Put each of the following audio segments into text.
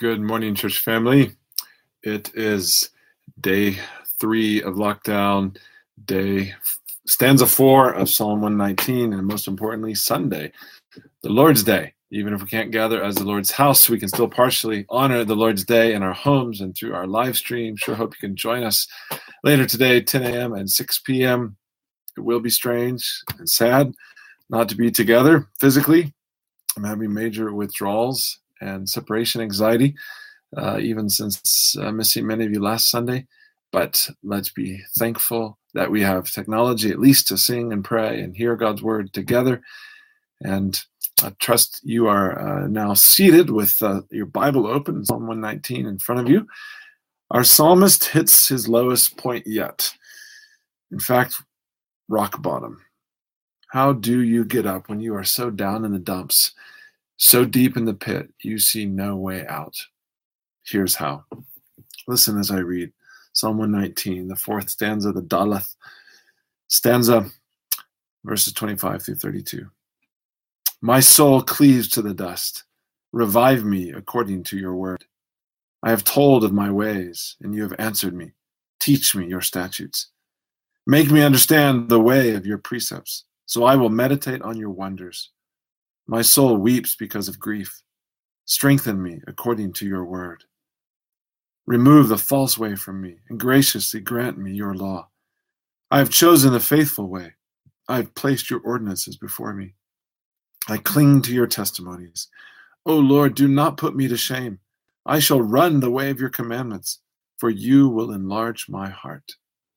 Good morning, church family. It is day 3 of lockdown, stanza 4 of Psalm 119, and most importantly, Sunday, the Lord's Day. Even if we can't gather as the Lord's house, we can still partially honor the Lord's Day in our homes and through our live stream. Sure hope you can join us later today, 10 a.m. and 6 p.m. It will be strange and sad not to be together physically. I'm having major withdrawals and separation anxiety, even since missing many of you last Sunday. But let's be thankful that we have technology at least to sing and pray and hear God's word together. And I trust you are now seated with your Bible open, Psalm 119 in front of you. Our psalmist hits his lowest point yet. In fact, rock bottom. How do you get up when you are so down in the dumps? So deep in the pit, you see no way out. Here's how. Listen as I read Psalm 119, the 4th stanza, the Daleth stanza, verses 25 through 32. My soul cleaves to the dust. Revive me according to your word. I have told of my ways, and you have answered me. Teach me your statutes. Make me understand the way of your precepts, so I will meditate on your wonders. My soul weeps because of grief. Strengthen me according to your word. Remove the false way from me, and graciously grant me your law. I have chosen the faithful way. I have placed your ordinances before me. I cling to your testimonies. O Lord, do not put me to shame. I shall run the way of your commandments, for you will enlarge my heart.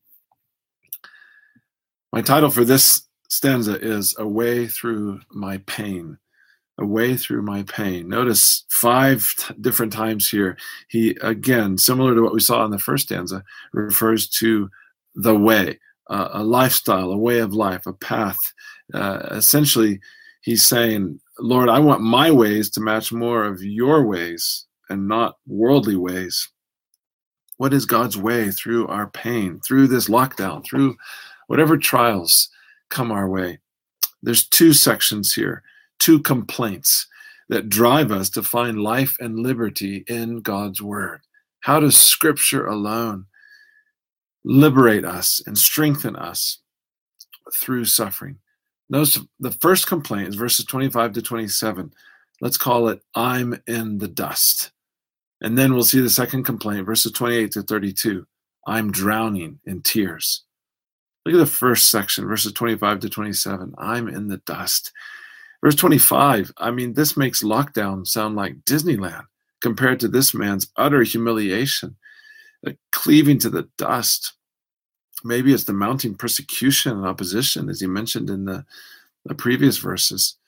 My title for this stanza is A Way Through My Pain. A way through my pain. Notice 5 different times here. He, again, similar to what we saw in the first stanza, refers to the way, a lifestyle, a way of life, a path. Essentially, he's saying, Lord, I want my ways to match more of your ways and not worldly ways. What is God's way through our pain, through this lockdown, through whatever trials come our way? There's 2 sections here, 2 complaints that drive us to find life and liberty in God's word. How does Scripture alone liberate us and strengthen us through suffering? Notice the first complaint is verses 25 to 27. Let's call it, I'm in the dust. And then we'll see the second complaint, verses 28 to 32. I'm drowning in tears. Look at the first section, verses 25 to 27. I'm in the dust. Verse 25, this makes lockdown sound like Disneyland compared to this man's utter humiliation, cleaving to the dust. Maybe it's the mounting persecution and opposition, as he mentioned in the previous verses.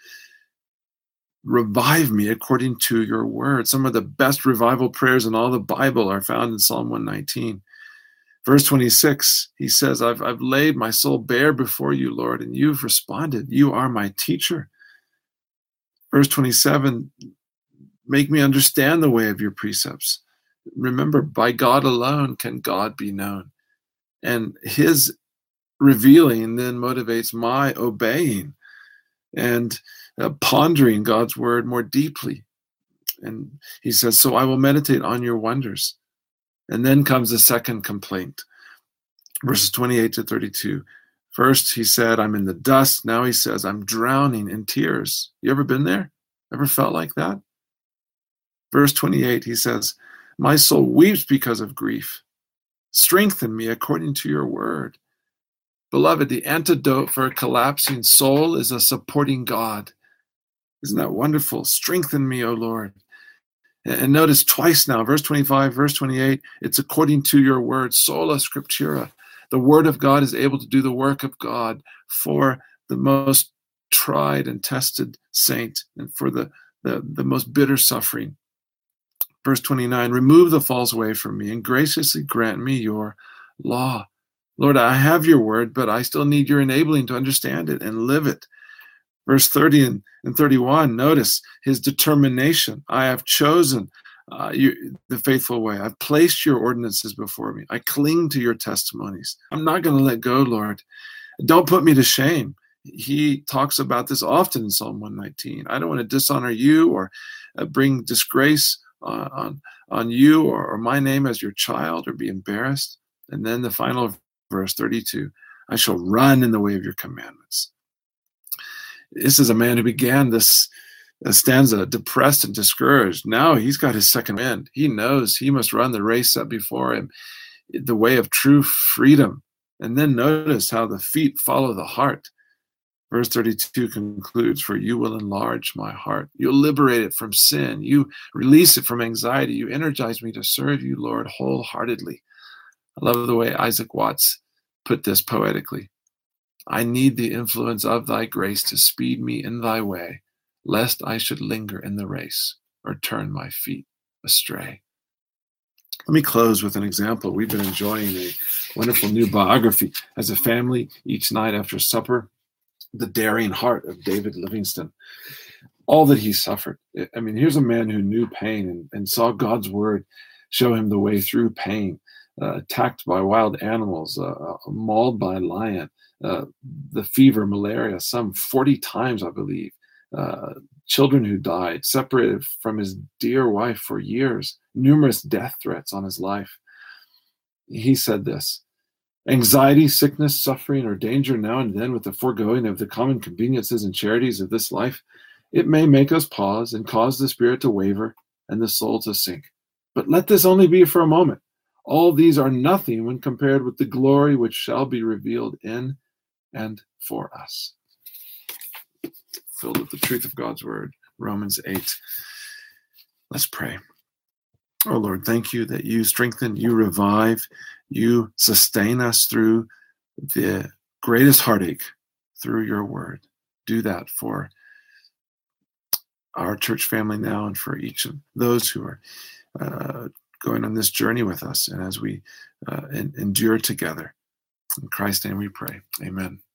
Revive me according to your word. Some of the best revival prayers in all the Bible are found in Psalm 119. Verse 26, he says, I've laid my soul bare before you, Lord, and you've responded. You are my teacher. Verse 27, make me understand the way of your precepts. Remember, by God alone can God be known. And his revealing then motivates my obeying and pondering God's word more deeply. And he says, so I will meditate on your wonders. And then comes the second complaint, verses 28 to 32. First, he said, I'm in the dust. Now he says, I'm drowning in tears. You ever been there? Ever felt like that? Verse 28, he says, my soul weeps because of grief. Strengthen me according to your word. Beloved, the antidote for a collapsing soul is a supporting God. Isn't that wonderful? Strengthen me, O Lord. And notice twice now, verse 25, verse 28, it's according to your word, sola scriptura. The word of God is able to do the work of God for the most tried and tested saint and for the most bitter suffering. Verse 29, remove the false way from me and graciously grant me your law. Lord, I have your word, but I still need your enabling to understand it and live it. Verse 30 and 31, notice his determination. I have chosen the faithful way. I've placed your ordinances before me. I cling to your testimonies. I'm not going to let go, Lord. Don't put me to shame. He talks about this often in Psalm 119. I don't want to dishonor you or bring disgrace on you or my name as your child or be embarrassed. And then the final verse 32, I shall run in the way of your commandments. This is a man who began this stanza depressed and discouraged. Now he's got his second wind. He knows he must run the race set before him, the way of true freedom. And then notice how the feet follow the heart. Verse 32 concludes, for you will enlarge my heart. You'll liberate it from sin. You release it from anxiety. You energize me to serve you, Lord, wholeheartedly. I love the way Isaac Watts put this poetically. I need the influence of thy grace to speed me in thy way, lest I should linger in the race or turn my feet astray. Let me close with an example. We've been enjoying a wonderful new biography as a family each night after supper, The Daring Heart of David Livingstone. All that he suffered. I mean, here's a man who knew pain and saw God's word show him the way through pain, attacked by wild animals, mauled by a lion, the fever, malaria, some 40 times, I believe, children who died, separated from his dear wife for years, numerous death threats on his life. He said this, anxiety, sickness, suffering, or danger now and then with the foregoing of the common conveniences and charities of this life, it may make us pause and cause the spirit to waver and the soul to sink. But let this only be for a moment. All these are nothing when compared with the glory which shall be revealed in and for us. Filled with the truth of God's word, Romans 8. Let's pray. Oh Lord, thank you that you strengthen, you revive, you sustain us through the greatest heartache through your word. Do that for our church family now and for each of those who are going on this journey with us and as we endure together. In Christ's name we pray. Amen.